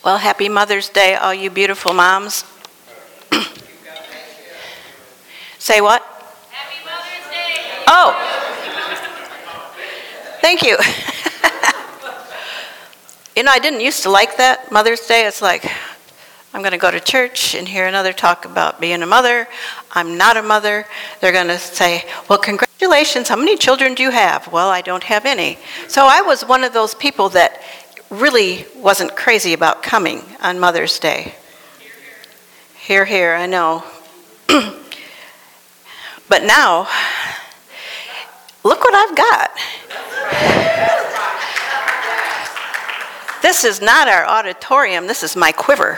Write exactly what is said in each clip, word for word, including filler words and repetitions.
Well, happy Mother's Day, all you beautiful moms. Say what? Happy Mother's Day. Oh, thank you. You know, I didn't used to like that, Mother's Day. It's like, I'm going to go to church and hear another talk about being a mother. I'm not a mother. They're going to say, well, congratulations, how many children do you have? Well, I don't have any. So I was one of those people that really wasn't crazy about coming on Mother's Day. Here, here, I know. But now, look what I've got. This is not our auditorium, this is my quiver.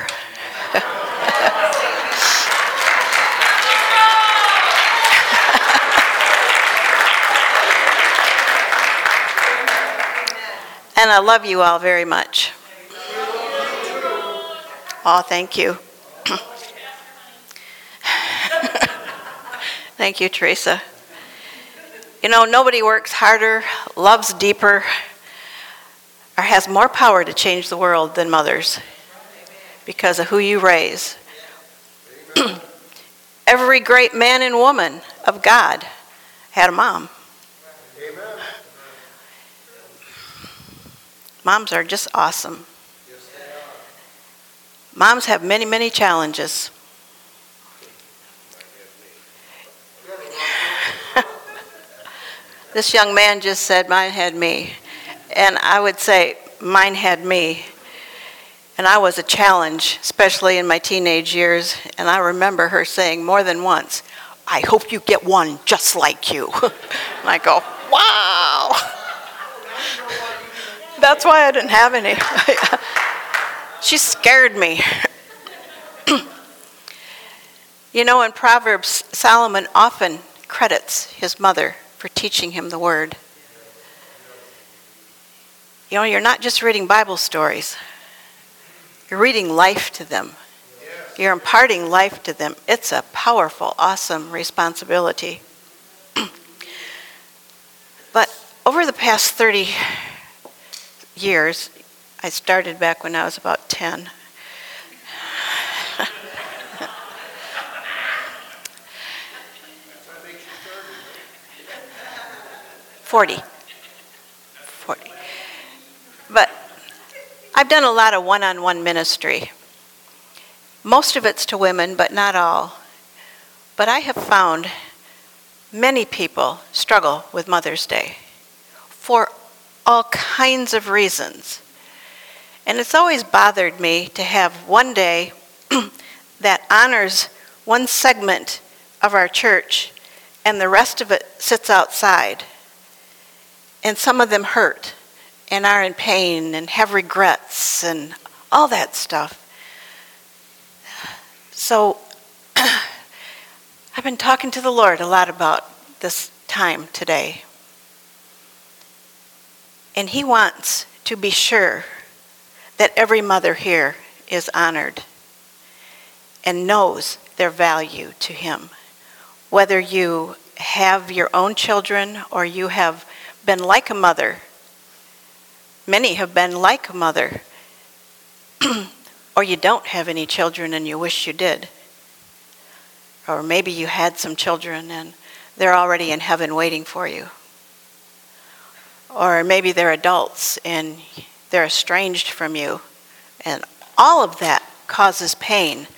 And I love you all very much. Oh, thank you. Thank you, Teresa. You know, nobody works harder, loves deeper, or has more power to change the world than mothers because of who you raise. Every great man and woman of God had a mom. Amen. Moms are just awesome. Moms have many, many challenges. This young man just said, mine had me. And I would say, mine had me. And I was a challenge, especially in my teenage years. And I remember her saying more than once, I hope you get one just like you. And I go, wow. That's why I didn't have any. She scared me. You know, in Proverbs, Solomon often credits his mother for teaching him the word. You know, you're not just reading Bible stories. You're reading life to them. You're imparting life to them. It's a powerful, awesome responsibility. But over the past thirty years, I started back when I was about ten. forty. forty. But I've done a lot of one-on-one ministry. Most of it's to women, but not all. But I have found many people struggle with Mother's Day for all kinds of reasons. And it's always bothered me to have one day that honors one segment of our church and the rest of it sits outside. And some of them hurt and are in pain and have regrets and all that stuff. So I've been talking to the Lord a lot about this time today. And he wants to be sure that every mother here is honored and knows their value to him. Whether you have your own children or you have been like a mother. Many have been like a mother. Or you don't have any children and you wish you did. Or maybe you had some children and they're already in heaven waiting for you. Or maybe they're adults and they're estranged from you. And all of that causes pain.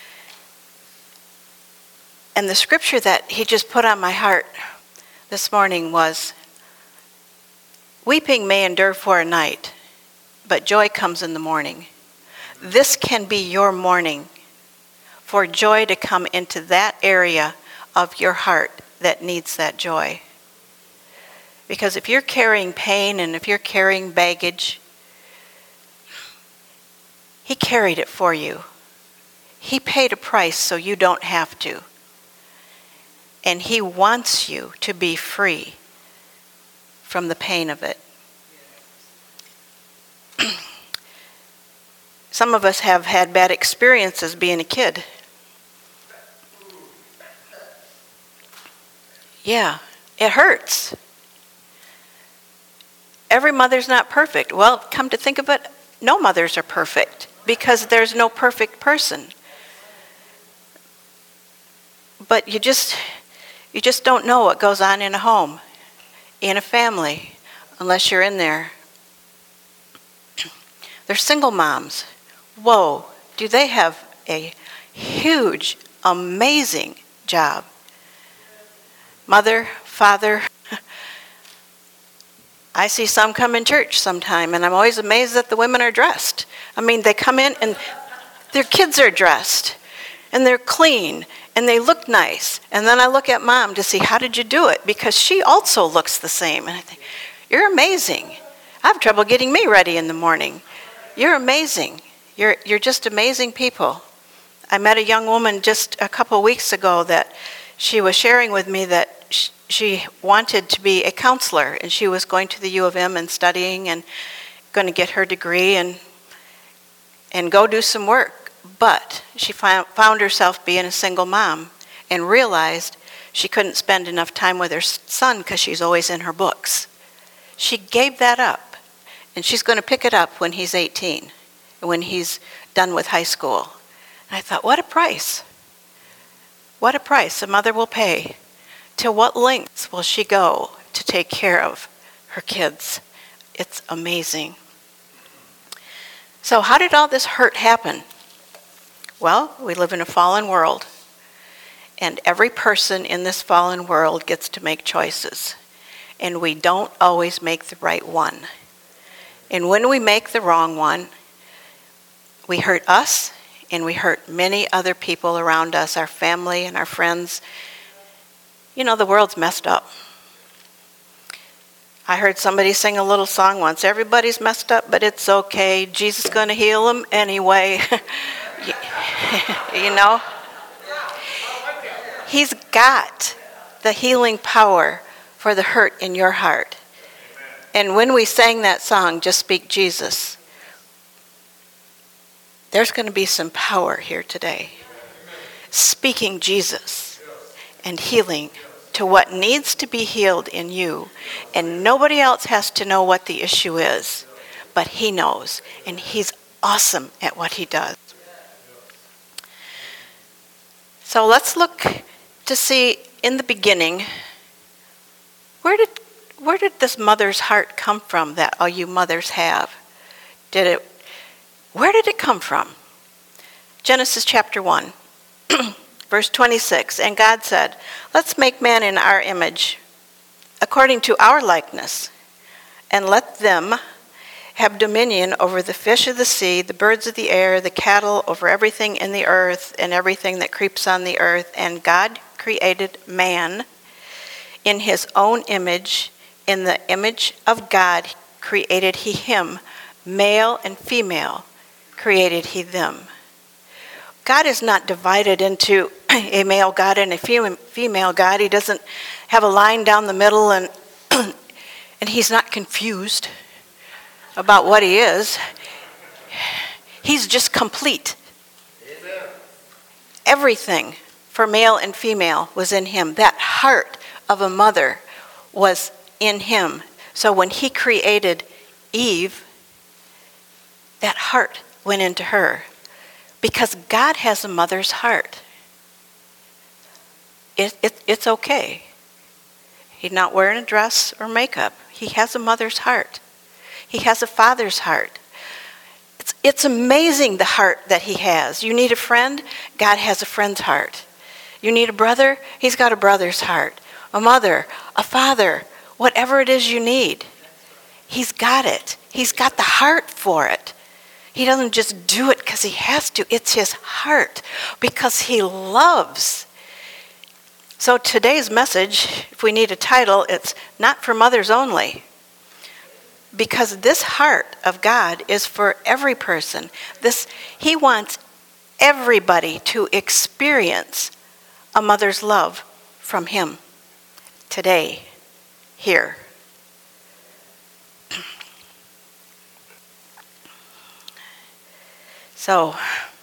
And the scripture that he just put on my heart this morning was, weeping may endure for a night, but joy comes in the morning. This can be your morning for joy to come into that area of your heart that needs that joy. Because if you're carrying pain and if you're carrying baggage, he carried it for you. He paid a price so you don't have to. And he wants you to be free from the pain of it. Some of us have had bad experiences being a kid. Yeah, it hurts. Every mother's not perfect. Well, come to think of it, no mothers are perfect. because there's no perfect person. But you just you just don't know what goes on in a home, in a family, unless you're in there. They're single moms. Whoa, do they have a huge, amazing job. Mother, father. I see some come in church sometime, and I'm always amazed that the women are dressed. I mean, they come in and their kids are dressed, and they're clean, and they look nice. And then I look at mom to see, how did you do it? Because she also looks the same. And I think, you're amazing. I have trouble getting me ready in the morning. You're amazing. You're you're just amazing people. I met a young woman just a couple weeks ago that she was sharing with me that sh- she wanted to be a counselor, and she was going to the U of M and studying and going to get her degree and and go do some work. But she found, found herself being a single mom and realized she couldn't spend enough time with her son because she's always in her books. She gave that up, and she's going to pick it up when he's eighteen, when he's done with high school. And I thought, what a price. What a price a mother will pay. To what lengths will she go to take care of her kids? It's amazing. So how did all this hurt happen? Well, we live in a fallen world, and every person in this fallen world gets to make choices, and we don't always make the right one. And when we make the wrong one, we hurt us, and we hurt many other people around us, our family and our friends. You know, the world's messed up. I heard somebody sing a little song once, everybody's messed up, but it's okay, Jesus is going to heal them anyway. You know? He's got the healing power for the hurt in your heart. And when we sang that song, Just Speak Jesus, there's going to be some power here today. Speaking Jesus and healing to what needs to be healed in you. And nobody else has to know what the issue is, but he knows. And he's awesome at what he does. So let's look to see in the beginning, where did where did this mother's heart come from that all you mothers have? Did it where did it come from? Genesis chapter one, verse twenty-six. And God said, let's make man in our image, according to our likeness, and let them have dominion over the fish of the sea, the birds of the air, the cattle, over everything in the earth, and everything that creeps on the earth. And God created man in his own image. In the image of God created he him, male and female created he them. God is not divided into a male God and a female God. He doesn't have a line down the middle, and and he's not confused about what he is. He's just complete. Amen. Everything for male and female was in him. That heart of a mother was in him. So when he created Eve, that heart went into her. Because God has a mother's heart. It, it, it's okay. He's not wearing a dress or makeup. He has a mother's heart. He has a father's heart. It's, it's amazing the heart that he has. You need a friend? God has a friend's heart. You need a brother? He's got a brother's heart. A mother, a father, whatever it is you need. He's got it. He's got the heart for it. He doesn't just do it because he has to. It's his heart because he loves. So today's message, if we need a title, it's not for mothers only. Because this heart of God is for every person. This, he wants everybody to experience a mother's love from him today, here. So,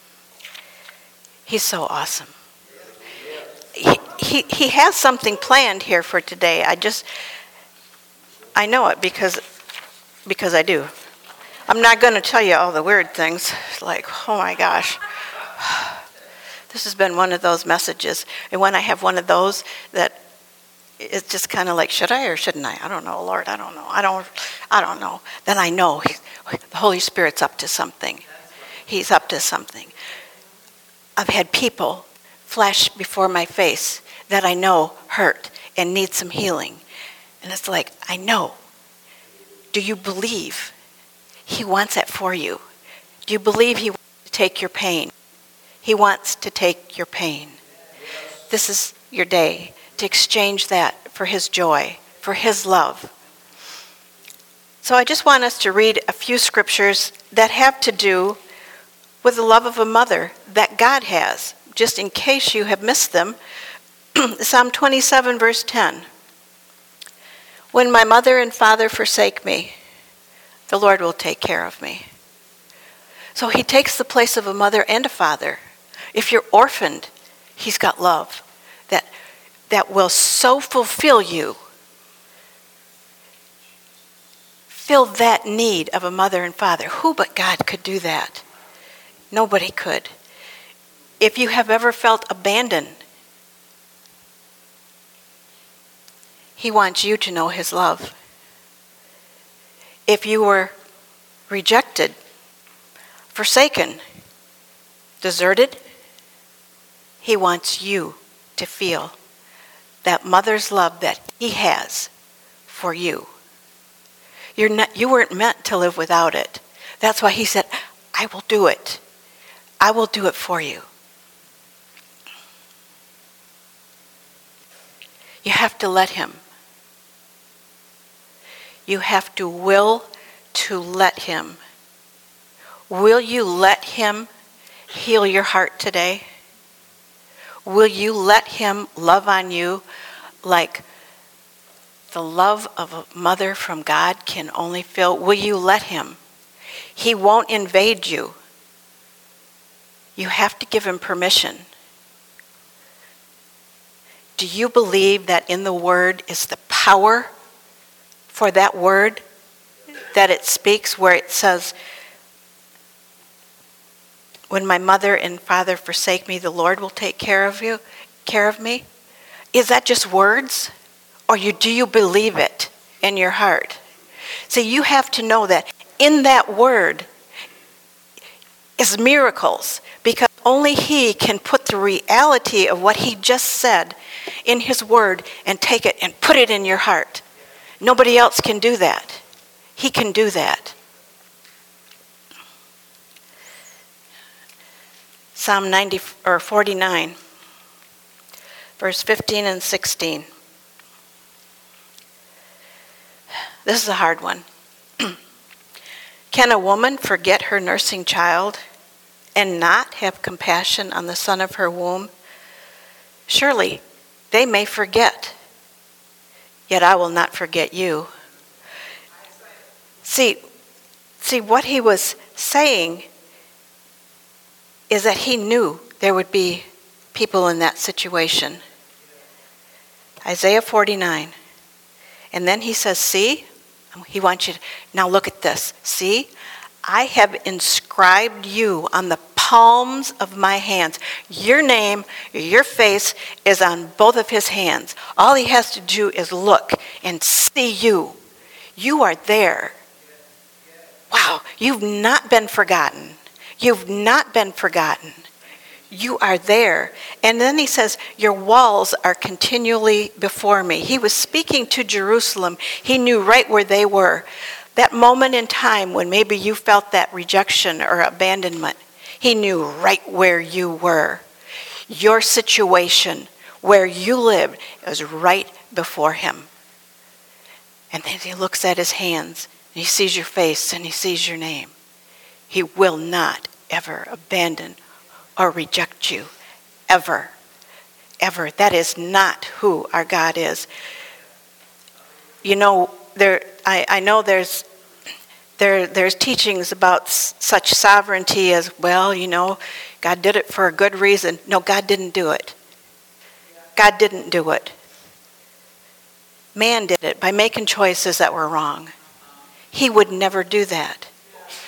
he's so awesome. He, he, he has something planned here for today. I just, I know it because, because I do. I'm not going to tell you all the weird things. Like, oh my gosh. This has been one of those messages. And when I have one of those that it's just kind of like, should I or shouldn't I? I don't know, Lord. I don't know. I don't I don't know. Then I know the Holy Spirit's up to something. He's up to something. I've had people flash before my face that I know hurt and need some healing. And it's like, I know. Do you believe He wants that for you? Do you believe He wants to take your pain? He wants to take your pain. This is your day to exchange that for His joy, for His love. So I just want us to read a few scriptures that have to do with the love of a mother that God has, just in case you have missed them. Psalm twenty-seven, verse ten. When my mother and father forsake me, the Lord will take care of me. So He takes the place of a mother and a father. If you're orphaned, He's got love that, that will so fulfill you. Fill that need of a mother and father. Who but God could do that? Nobody could. If you have ever felt abandoned, He wants you to know His love. If you were rejected, forsaken, deserted, He wants you to feel that mother's love that He has for you. You're not, you weren't meant to live without it. That's why He said, I will do it. I will do it for you. You have to let Him. You have to will to let Him. Will you let Him heal your heart today? Will you let Him love on you like the love of a mother from God can only feel? Will you let Him? He won't invade you. You have to give Him permission. Do you believe that in the Word is the power for that word that it speaks, where it says, when my mother and father forsake me, the Lord will take care of you, care of me? Is that just words? Or you, do you believe it in your heart? See, you have to know that in that word is miracles, because only He can put the reality of what He just said in His word and take it and put it in your heart. Nobody else can do that. He can do that. Psalm ninety or forty-nine, verse fifteen and sixteen. This is a hard one. Can a woman forget her nursing child and not have compassion on the son of her womb? Surely they may forget, yet I will not forget you. See, see what he was saying is that he knew there would be people in that situation. Isaiah forty-nine. And then he says, see, he wants you to, now look at this. See, I have inscribed you on the palms of my hands. Your name, your face is on both of his hands. All he has to do is look and see you. You are there. Wow, you've not been forgotten. You've not been forgotten. You are there. And then he says, your walls are continually before me. He was speaking to Jerusalem. He knew right where they were. That moment in time when maybe you felt that rejection or abandonment, he knew right where you were. Your situation, where you lived, was right before him. And then he looks at his hands, and he sees your face, and he sees your name. He will not ever abandon or reject you, ever, ever. That is not who our God is. You know, there. I, I know there's there there's teachings about s- such sovereignty as, well, you know, God did it for a good reason. No, God didn't do it. God didn't do it. Man did it by making choices that were wrong. He would never do that.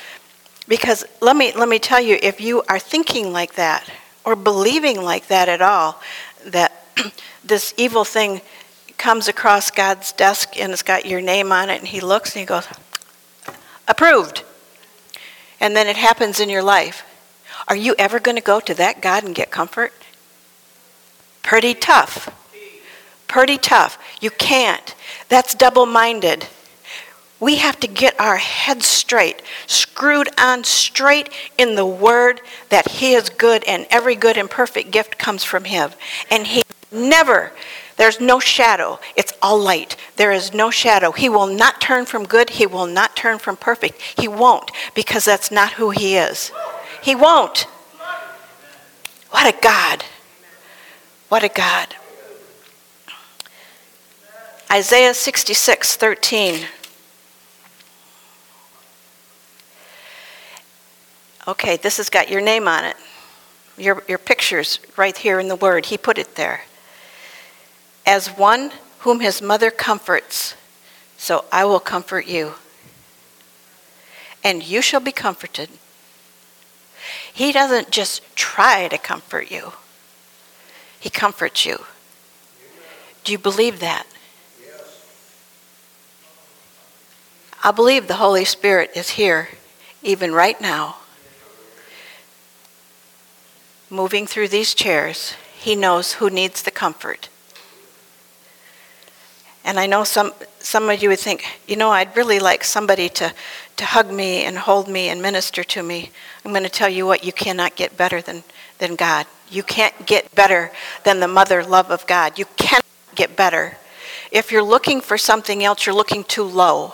Because let me let me tell you, if you are thinking like that or believing like that at all, that this evil thing comes across God's desk and it's got your name on it, and he looks and he goes, approved. And then it happens in your life. Are you ever going to go to that God and get comfort? Pretty tough. Pretty tough. You can't. That's double-minded. We have to get our heads straight, screwed on straight in the Word that he is good and every good and perfect gift comes from him. And he never, there's no shadow. It's all light. There is no shadow. He will not turn from good. He will not turn from perfect. He won't, because that's not who he is. He won't. What a God. What a God. Isaiah sixty-six thirteen. Okay, this has got your name on it. Your, your picture's right here in the Word. He put it there. As one whom his mother comforts, so I will comfort you. And you shall be comforted. He doesn't just try to comfort you. He comforts you. Do you believe that? I believe the Holy Spirit is here, even right now, moving through these chairs. He knows who needs the comfort. And I know some some of you would think, you know, I'd really like somebody to, to hug me and hold me and minister to me. I'm going to tell you what, you cannot get better than, than God. You can't get better than the mother love of God. You cannot get better. If you're looking for something else, you're looking too low.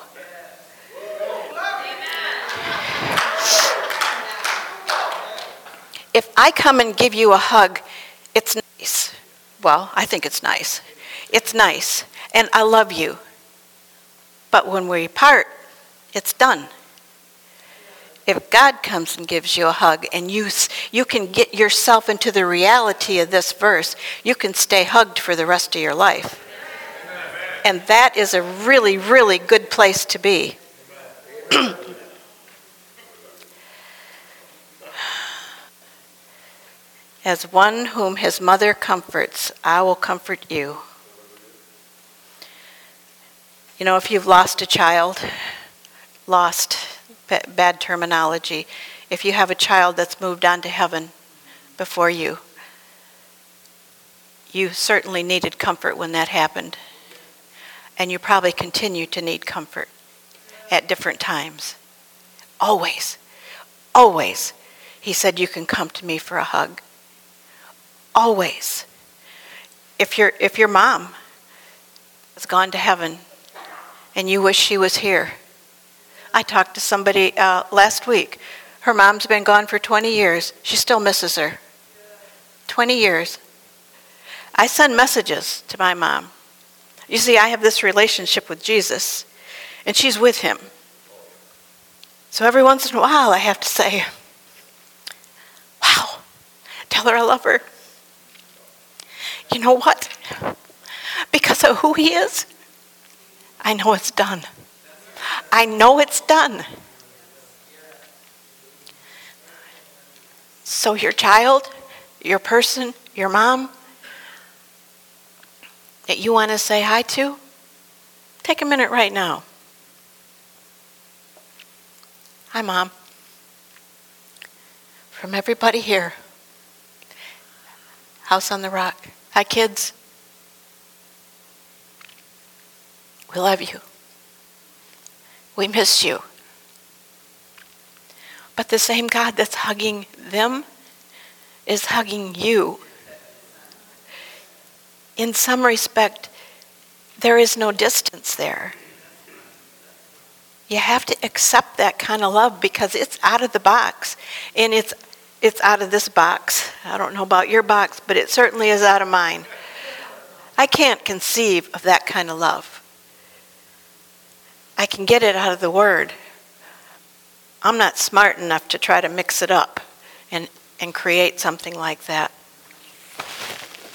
If I come and give you a hug, it's nice. Well, I think it's nice. It's nice. And I love you. But when we part, it's done. If God comes and gives you a hug and you you can get yourself into the reality of this verse, you can stay hugged for the rest of your life. And that is a really, really good place to be. As one whom his mother comforts, I will comfort you. You know, if you've lost a child, lost, bad terminology, if you have a child that's moved on to heaven before you, you certainly needed comfort when that happened. And you probably continue to need comfort at different times. Always, always. He said, you can come to me for a hug. Always. If your if your mom has gone to heaven and you wish she was here. I talked to somebody uh, last week. Her mom's been gone for twenty years. She still misses her. twenty years. I send messages to my mom. You see, I have this relationship with Jesus, and she's with him. So every once in a while I have to say, wow, tell her I love her. You know what? Because of who he is, I know it's done. I know it's done. So your child, your person, your mom that you want to say hi to, take a minute right now. Hi, Mom. From everybody here. House on the Rock. Hi, kids. We love you. We miss you. But the same God that's hugging them is hugging you. In some respect, there is no distance there. You have to accept that kind of love because it's out of the box. And it's it's out of this box. I don't know about your box, but it certainly is out of mine. I can't conceive of that kind of love. I can get it out of the Word. I'm not smart enough to try to mix it up and, and create something like that.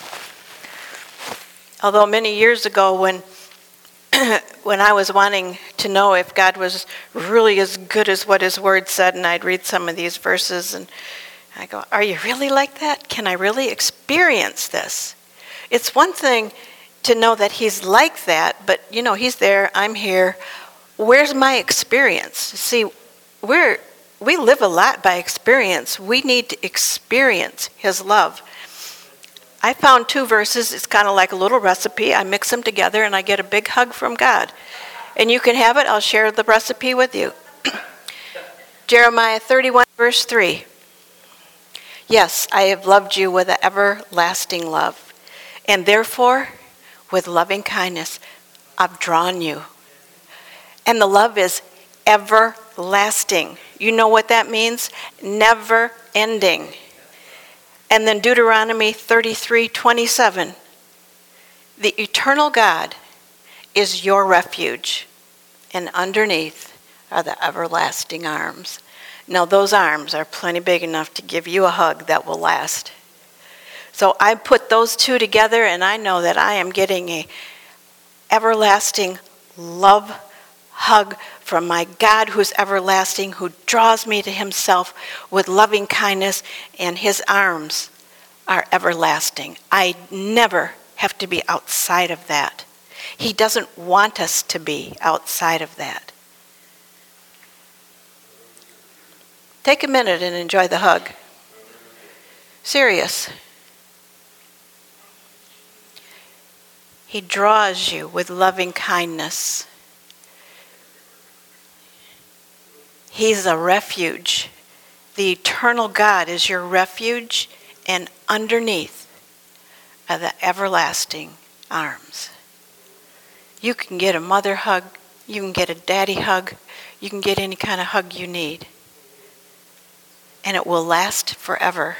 Although many years ago when when I was wanting to know if God was really as good as what his word said, and I'd read some of these verses and I go, are you really like that? Can I really experience this? It's one thing to know that he's like that, but you know, he's there, I'm here. Where's my experience? See, we're we live a lot by experience. We need to experience his love. I found two verses. It's kind of like a little recipe. I mix them together and I get a big hug from God. And you can have it. I'll share the recipe with you. Jeremiah thirty-one, verse three. Yes, I have loved you with an everlasting love, and therefore, with loving kindness, I've drawn you. And the love is everlasting. You know what that means? Never ending. And then Deuteronomy thirty-three twenty-seven. The eternal God is your refuge, and underneath are the everlasting arms. Now those arms are plenty big enough to give you a hug that will last. So I put those two together and I know that I am getting a everlasting love hug from my God who's everlasting, who draws me to himself with loving kindness, and his arms are everlasting. I never have to be outside of that. He doesn't want us to be outside of that. Take a minute and enjoy the hug. Serious. He draws you with loving kindness. He's a refuge. The eternal God is your refuge, and underneath are the everlasting arms. You can get a mother hug, you can get a daddy hug, you can get any kind of hug you need. And it will last forever.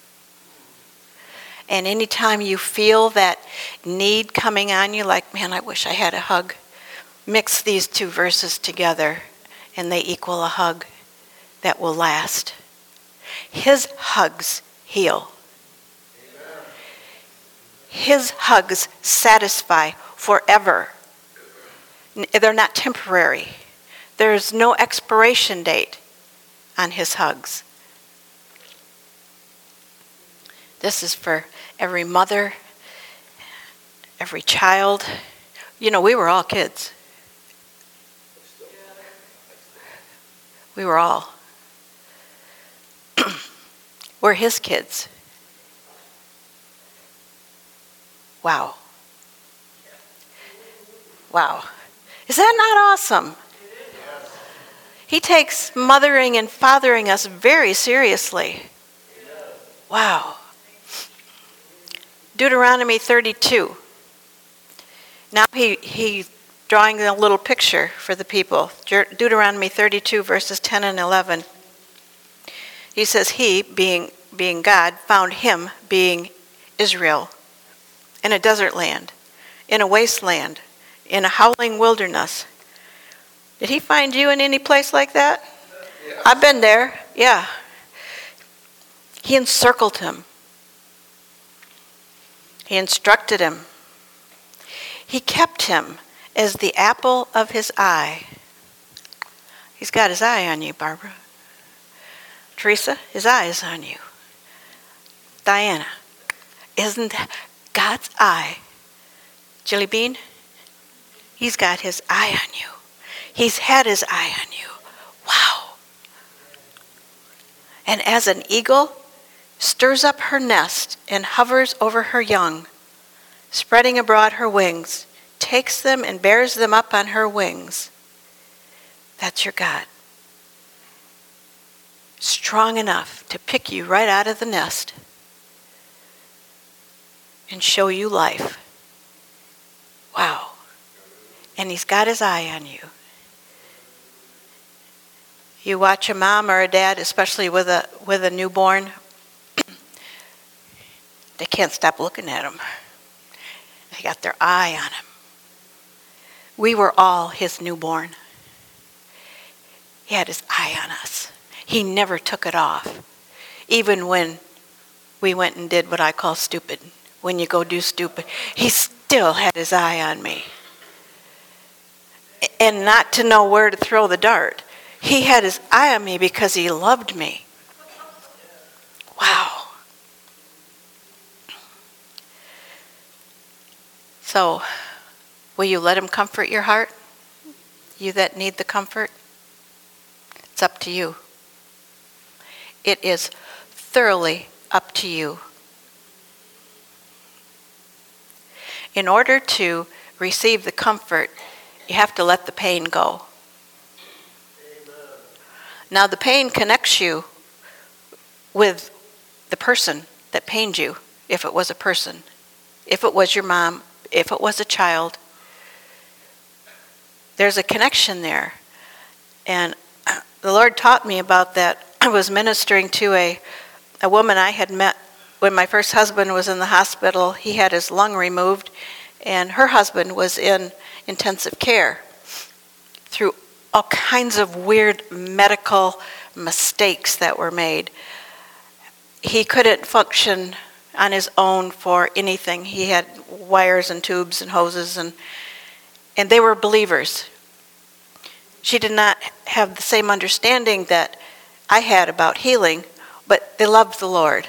And anytime you feel that need coming on you, like, man, I wish I had a hug, mix these two verses together and they equal a hug that will last. His hugs heal. His hugs satisfy forever. They're not temporary. There's no expiration date on his hugs. This is for every mother, every child. You know, we were all kids. We were all. We're his kids. Wow. Wow. Is that not awesome? He takes mothering and fathering us very seriously. Wow. Deuteronomy thirty-two. Now he he's drawing a little picture for the people. Deuteronomy thirty-two, verses ten and eleven. He says, he, being, being God, found him, being Israel, in a desert land, in a wasteland, in a howling wilderness. Did he find you in any place like that? Yeah. I've been there, yeah. He encircled him. He instructed him. He kept him as the apple of his eye. He's got his eye on you, Barbara. Teresa, his eye is on you. Diana, isn't God's eye? Jilly Bean, he's got his eye on you. He's had his eye on you. Wow. And as an eagle stirs up her nest and hovers over her young, spreading abroad her wings, takes them and bears them up on her wings. That's your God. Strong enough to pick you right out of the nest and show you life. Wow. And he's got his eye on you. You watch a mom or a dad, especially with a with a newborn, they can't stop looking at him. They got their eye on him. We were all his newborn. He had his eye on us. He never took it off. Even when we went and did what I call stupid. When you go do stupid, he still had his eye on me. and not to know where to throw the dart. He had his eye on me because he loved me. Wow. So, will you let him comfort your heart? You that need the comfort? It's up to you. It is thoroughly up to you. In order to receive the comfort, you have to let the pain go. Amen. Now, the pain connects you with the person that pained you, if it was a person, if it was your mom, if it was a child. There's a connection there. And the Lord taught me about that. I was ministering to a, a woman I had met when my first husband was in the hospital. He had his lung removed, and her husband was in intensive care through all kinds of weird medical mistakes that were made. He couldn't function on his own for anything. He had wires and tubes and hoses, and and they were believers. She did not have the same understanding that I had about healing, but they loved the Lord.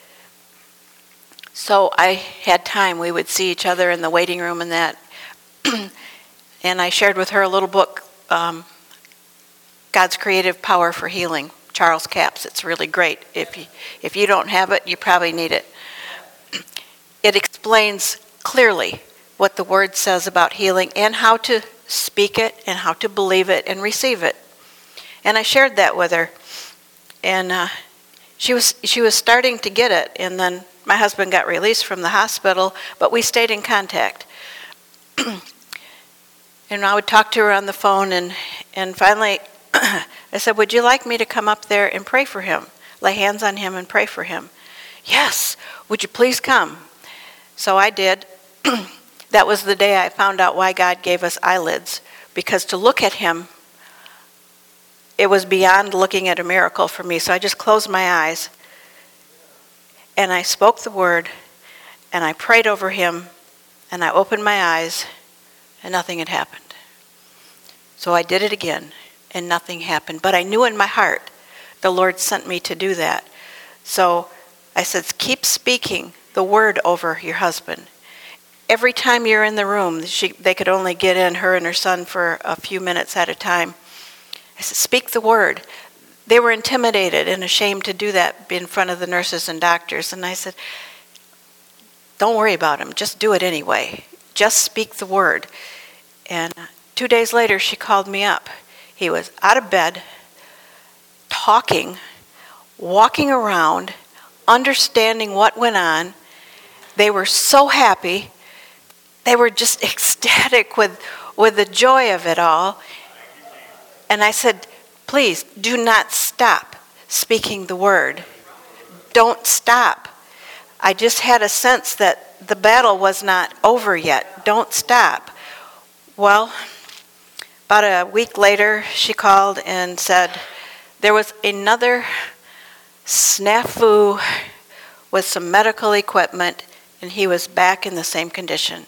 So I had time. We would see each other in the waiting room and that. And I shared with her a little book, um, God's Creative Power for Healing, Charles Capps. It's really great. If you, if you don't have it, you probably need it. It explains clearly what the Word says about healing and how to speak it and how to believe it and receive it. And I shared that with her. And uh, she was she was starting to get it. And then my husband got released from the hospital, but we stayed in contact. And I would talk to her on the phone, and, and finally I said, would you like me to come up there and pray for him? Lay hands on him and pray for him. Yes, would you please come? So I did. That was the day I found out why God gave us eyelids, because to look at him, it was beyond looking at a miracle for me. So I just closed my eyes, and I spoke the word, and I prayed over him, and I opened my eyes, and nothing had happened. So I did it again, and nothing happened. But I knew in my heart the Lord sent me to do that. So I said, keep speaking the word over your husband. Every time you're in the room, she, they could only get in, her and her son, for a few minutes at a time. I said, speak the word. They were intimidated and ashamed to do that in front of the nurses and doctors. And I said, don't worry about him. Just do it anyway. Just speak the word. And two days later, she called me up. He was out of bed, talking, walking around, understanding what went on. They were so happy. They were just ecstatic with, with the joy of it all. And I said, please do not stop speaking the word. Don't stop. I just had a sense that the battle was not over yet. Don't stop. Well, about a week later, she called and said there was another snafu with some medical equipment, and he was back in the same condition.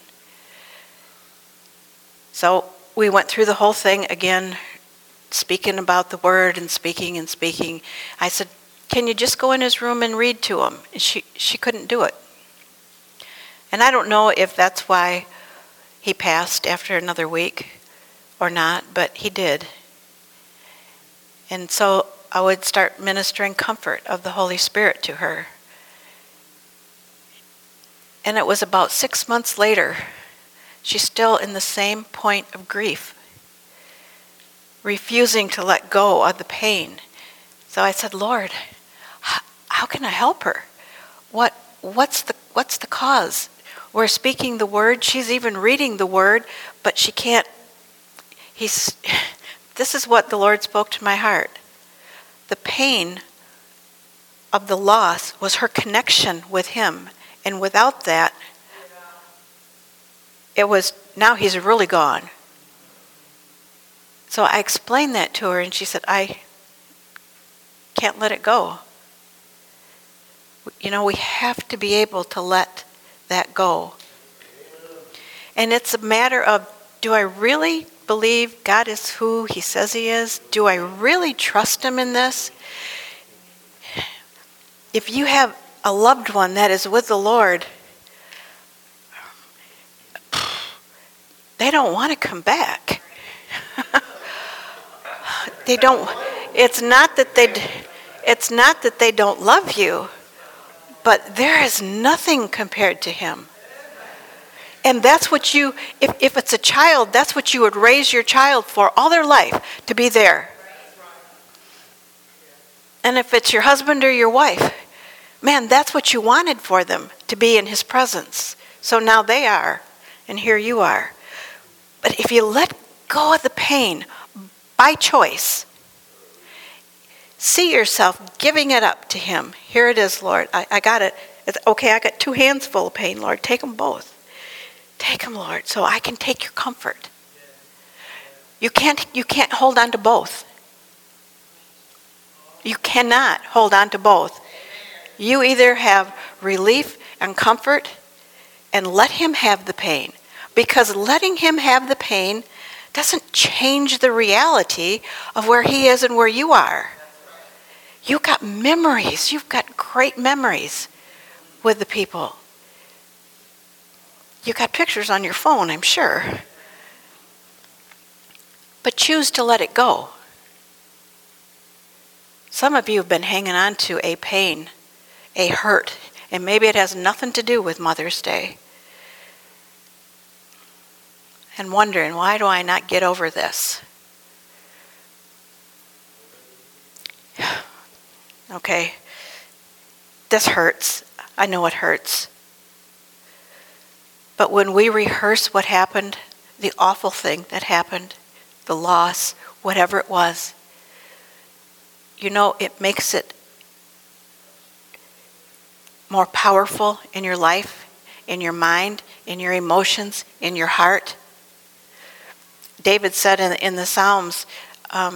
So we went through the whole thing again, speaking about the word and speaking and speaking. I said, can you just go in his room and read to him? And she, she couldn't do it. And I don't know if that's why he passed after another week or not, but he did. And so I would start ministering comfort of the Holy Spirit to her. And it was about six months later, she's still in the same point of grief, refusing to let go of the pain. So I said, Lord, how, how can I help her? What what's the what's the cause? We're speaking the word, she's even reading the word, but she can't. He's this is what the Lord spoke to my heart. The pain of the loss was her connection with him, and without that, it was, now he's really gone. So I explained that to her, and she said, I can't let it go. You know, we have to be able to let that go. And it's a matter of, do I really believe God is who he says he is? Do I really trust him in this? If you have a loved one that is with the Lord, they don't want to come back. They don't. It's not that they. It's not that they don't love you, but there is nothing compared to him. And that's what you. If if it's a child, that's what you would raise your child for all their life, to be there. And if it's your husband or your wife, man, that's what you wanted for them, to be in his presence. So now they are, and here you are. But if you let go of the pain by choice, see yourself giving it up to him. Here it is, Lord. I, I got it. It's okay, I got two hands full of pain, Lord. Take them both. Take them, Lord, so I can take your comfort. You can't, you can't hold on to both. You cannot hold on to both. You either have relief and comfort and let him have the pain. Because letting him have the pain doesn't change the reality of where he is and where you are. You've got memories. You've got great memories with the people. You've got pictures on your phone, I'm sure. But choose to let it go. Some of you have been hanging on to a pain, a hurt, and maybe it has nothing to do with Mother's Day. And wondering, why do I not get over this? Okay, this hurts. I know it hurts. But when we rehearse what happened, the awful thing that happened, the loss, whatever it was, you know, it makes it more powerful in your life, in your mind, in your emotions, in your heart. David said in, in the Psalms, um,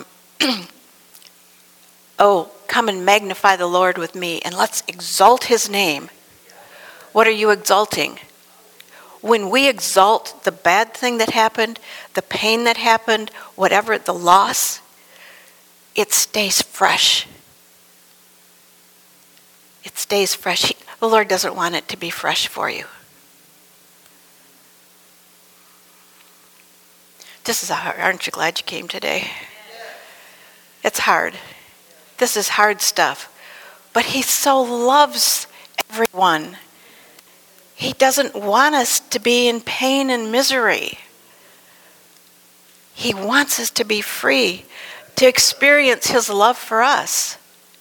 oh, come and magnify the Lord with me, and let's exalt his name. What are you exalting? When we exalt the bad thing that happened, the pain that happened, whatever, the loss, it stays fresh. It stays fresh. He, the Lord doesn't want it to be fresh for you. This is hard. Aren't you glad you came today? It's hard. This is hard stuff. But he so loves everyone. He doesn't want us to be in pain and misery. He wants us to be free, to experience his love for us.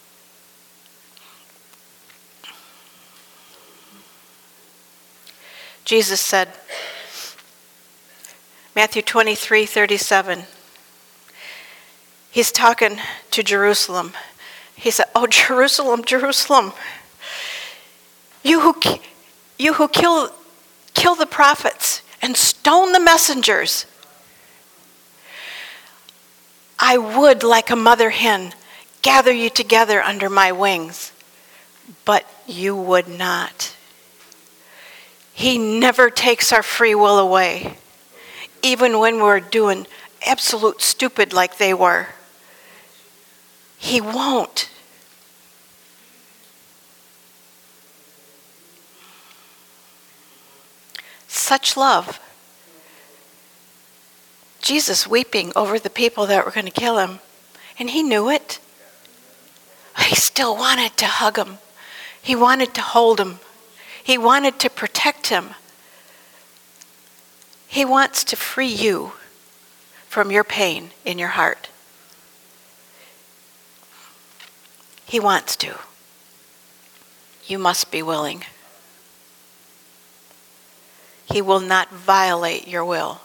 Jesus said, Matthew twenty-three thirty-seven, he's talking to Jerusalem. He said, oh, Jerusalem, Jerusalem, you who, you who kill, kill the prophets and stone the messengers. I would, like a mother hen, gather you together under my wings, but you would not. He never takes our free will away, even when we're doing absolute stupid like they were. He won't. Such love. Jesus weeping over the people that were going to kill him, and he knew it. He still wanted to hug him. He wanted to hold him. He wanted to protect him. He wants to free you from your pain in your heart. He wants to. You must be willing. He will not violate your will.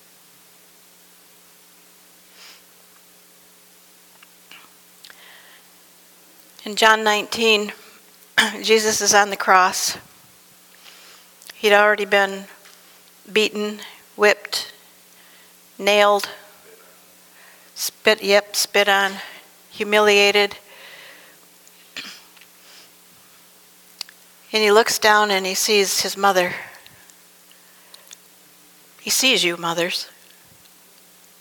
In John nineteen, Jesus is on the cross. He'd already been beaten, whipped, nailed, spit, yep, spit on, humiliated. And he looks down and he sees his mother. He sees you, mothers.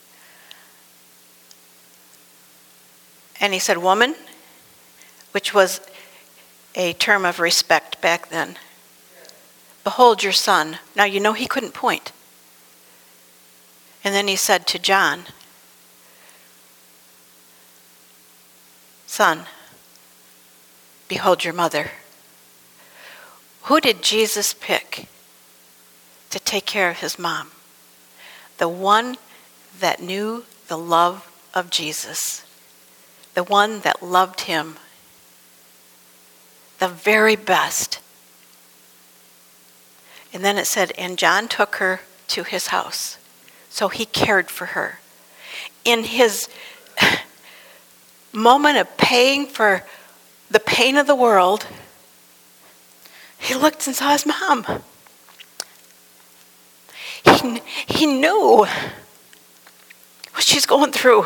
And he said, woman, which was a term of respect back then. Behold your son. Now you know he couldn't point. And then he said to John, son, behold your mother. Who did Jesus pick to take care of his mom? The one that knew the love of Jesus. The one that loved him. The very best. And then it said, and John took her to his house. So he cared for her. In his moment of paying for the pain of the world, he looked and saw his mom. He, he knew what she's going through.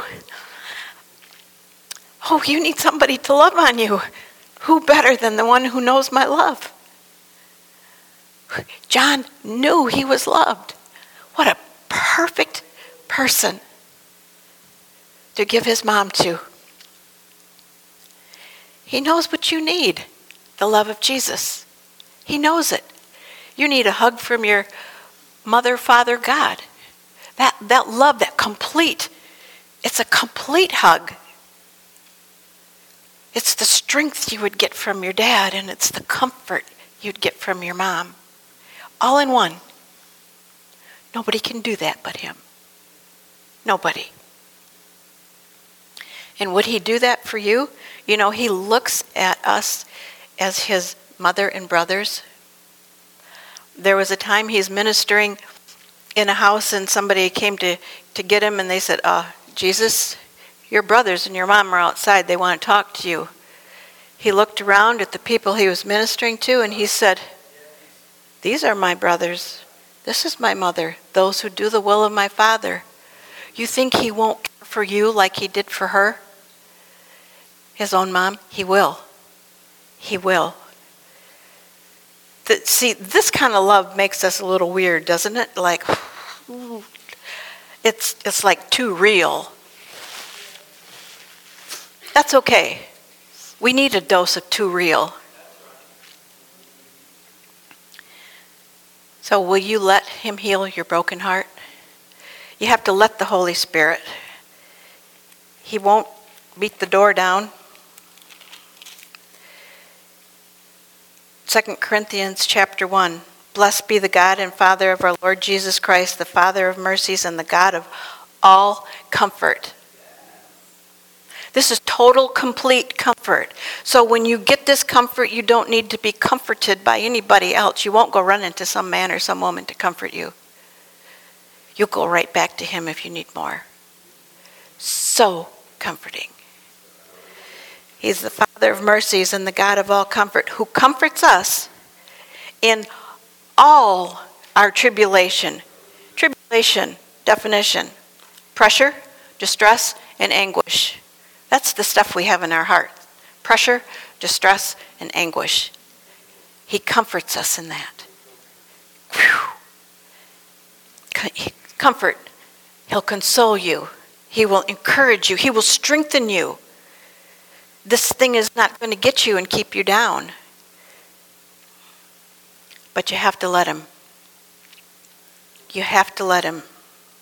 Oh, you need somebody to love on you. Who better than the one who knows my love? John knew he was loved. What a perfect person to give his mom to. He knows what you need, the love of Jesus. He knows it. You need a hug from your mother, father, God. That, that love, that complete, it's a complete hug. It's the strength you would get from your dad, and it's the comfort you'd get from your mom. All in one. Nobody can do that but him. Nobody. And would he do that for you? You know, he looks at us as his mother and brothers. There was a time he's ministering in a house and somebody came to, to get him and they said, uh, Jesus, your brothers and your mom are outside. They want to talk to you. He looked around at the people he was ministering to and he said, these are my brothers. This is my mother, those who do the will of my Father. You think he won't care for you like he did for her? His own mom? He will. He will. The, see, this kind of love makes us a little weird, doesn't it? Like, it's it's like too real. That's okay. We need a dose of too real. So will you let him heal your broken heart? You have to let the Holy Spirit. He won't beat the door down. Second Corinthians chapter one. Blessed be the God and Father of our Lord Jesus Christ, the Father of mercies and the God of all comfort. This is total, complete comfort. So when you get this comfort, you don't need to be comforted by anybody else. You won't go run into some man or some woman to comfort you. You'll go right back to him if you need more. So comforting. He's the Father of mercies and the God of all comfort, who comforts us in all our tribulation. Tribulation, definition, pressure, distress, and anguish. That's the stuff we have in our heart. Pressure, distress, and anguish. He comforts us in that. Whew. Comfort. He'll console you. He will encourage you. He will strengthen you. This thing is not going to get you and keep you down. But you have to let him. You have to let him.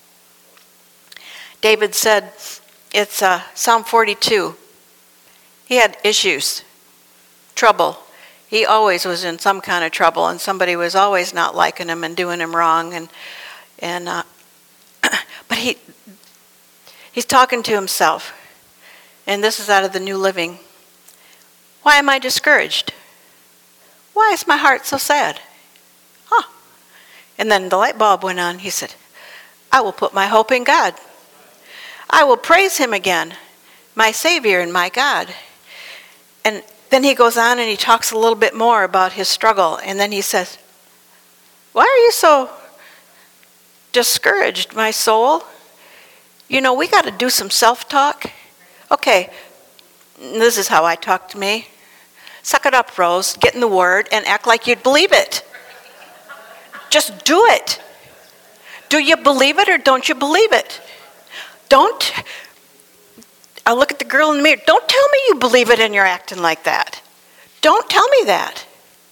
David said, it's uh, Psalm forty-two. He had issues, trouble. He always was in some kind of trouble, and somebody was always not liking him and doing him wrong. And and uh, but he he's talking to himself, and this is out of the New Living. Why am I discouraged? Why is my heart so sad? Huh? And then the light bulb went on. He said, I will put my hope in God. I will praise him again, my Savior and my God. And then he goes on and he talks a little bit more about his struggle. And then he says, why are you so discouraged, my soul? You know, we got to do some self-talk. Okay, this is how I talk to me. Suck it up, Rose. Get in the Word and act like you'd believe it. Just do it. Do you believe it or don't you believe it? Don't, I look at the girl in the mirror. Don't tell me you believe it and you're acting like that. Don't tell me that.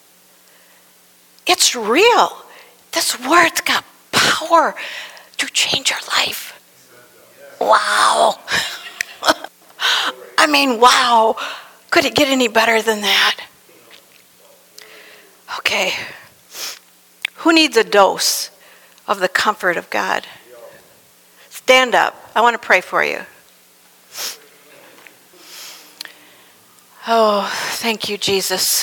It's real. This word's got power to change your life. Wow. I mean, wow. Could it get any better than that? Okay. Who needs a dose of the comfort of God? Stand up. I want to pray for you. Oh, thank you, Jesus.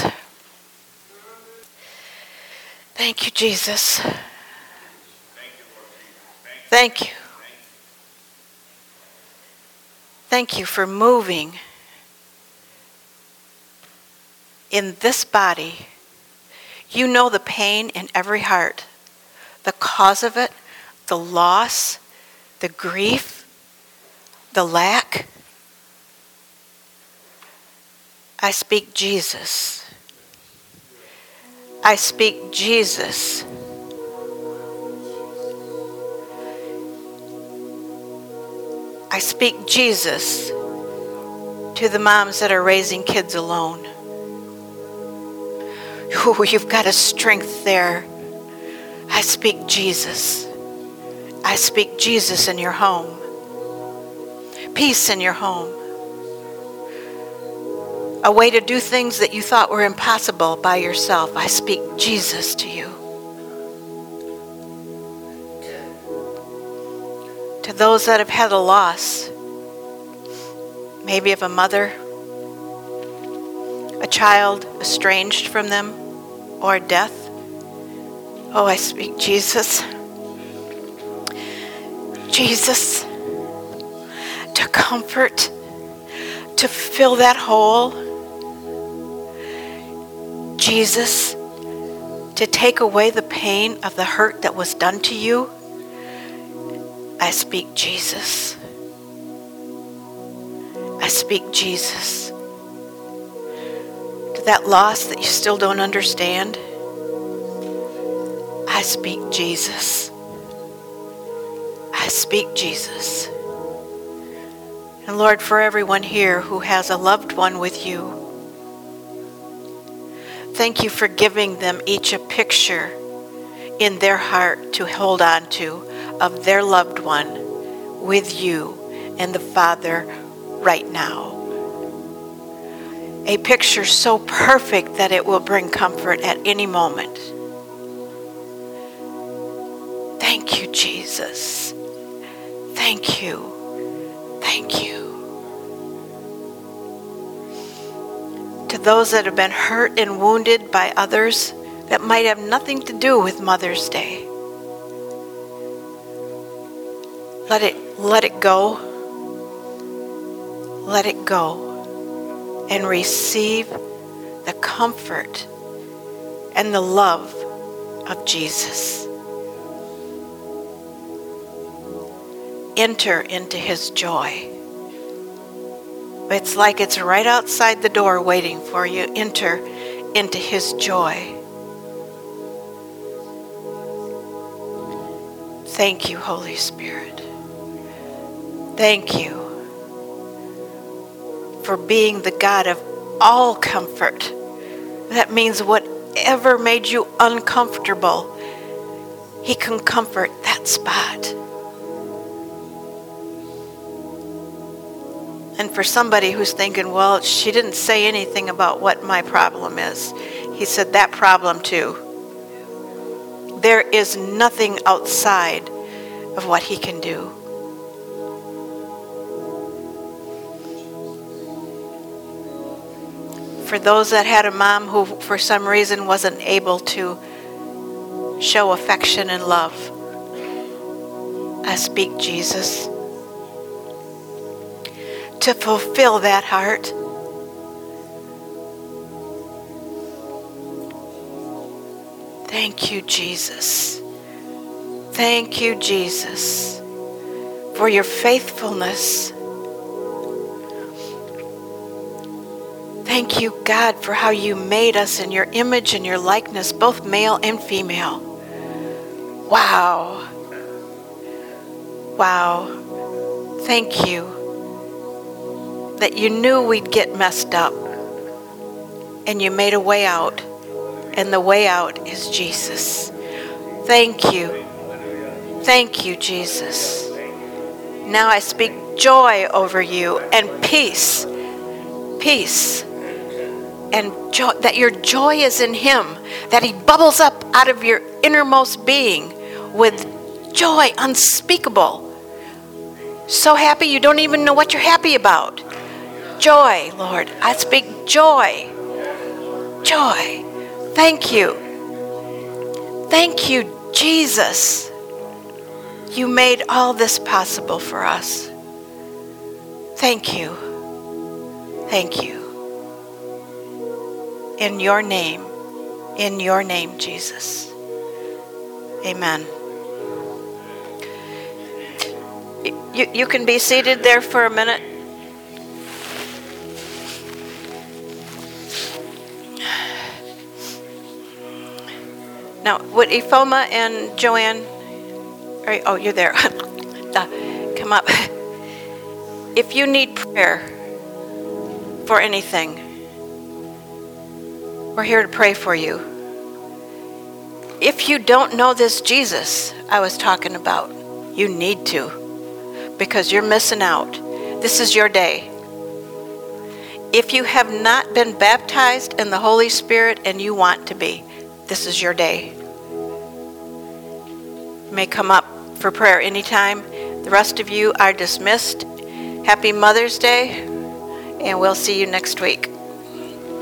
Thank you, Jesus. Thank you. Thank you for moving in this body. You know the pain in every heart, the cause of it, the loss, the grief, the lack. I speak Jesus. I speak Jesus. I speak Jesus to the moms that are raising kids alone. Ooh, you've got a strength there. I speak Jesus. I speak Jesus in your home. Peace in your home. A way to do things that you thought were impossible by yourself. I speak Jesus to you. To those that have had a loss, maybe of a mother, a child estranged from them, or death. Oh, I speak Jesus. Jesus, to comfort, to fill that hole. Jesus, to take away the pain of the hurt that was done to you. I speak Jesus. I speak Jesus. To that loss that you still don't understand, I speak Jesus. I speak Jesus. And Lord, for everyone here who has a loved one with you, thank you for giving them each a picture in their heart to hold on to of their loved one with you and the Father right now. A picture so perfect that it will bring comfort at any moment. Thank you, Jesus. Thank you. Thank you. To those that have been hurt and wounded by others that might have nothing to do with Mother's Day, let it let it go. Let it go and receive the comfort and the love of Jesus. Enter into his joy. It's like it's right outside the door waiting for you. Enter into his joy. Thank you, Holy Spirit. Thank you for being the God of all comfort. That means whatever made you uncomfortable, he can comfort that spot. And for somebody who's thinking, well, she didn't say anything about what my problem is. He said that problem too. There is nothing outside of what he can do. For those that had a mom who for some reason wasn't able to show affection and love, I speak Jesus to fulfill that heart. Thank you, Jesus. Thank you, Jesus, for your faithfulness. Thank you, God, for how you made us in your image and your likeness, both male and female. Wow. Wow. Thank you. that you knew we'd get messed up, and you made a way out, and the way out is Jesus. Thank you. Thank you, Jesus. Now I speak joy over you and peace. Peace. And joy, that your joy is in him, that he bubbles up out of your innermost being with joy unspeakable. So happy you don't even know what you're happy about. Joy, Lord. I speak joy. Joy. Thank you. Thank you, Jesus. You made all this possible for us. Thank you. Thank you. In your name, in your name, Jesus. Amen. You, you can be seated there for a minute. Now, would Ifoma and Joanne, are, oh, you're there. Come up. If you need prayer for anything, we're here to pray for you. If you don't know this Jesus I was talking about, you need to, because you're missing out. This is your day. If you have not been baptized in the Holy Spirit and you want to be, this is your day. You may come up for prayer anytime. The rest of you are dismissed. Happy Mother's Day, and we'll see you next week.